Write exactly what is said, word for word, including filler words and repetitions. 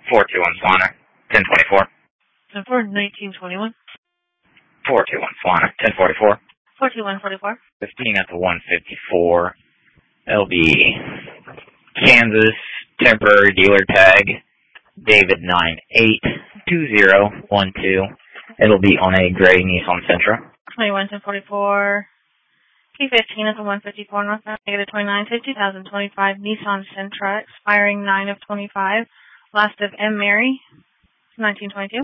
four two one Solana, ten twenty-four. ten four, nineteen twenty-one. four two one Solana, ten forty-four. four two one forty-four. fifteen at the one fifty-four. That'll be Kansas temporary dealer tag, David nine eight two zero one two. It'll be on a gray Nissan Sentra. twenty-one ten forty-four. P fifteen at the one fifty-four northbound, negative twenty-nine fifty, twenty twenty-five Nissan Sentra, expiring nine of twenty-five. Last of M. Mary, nineteen twenty-two.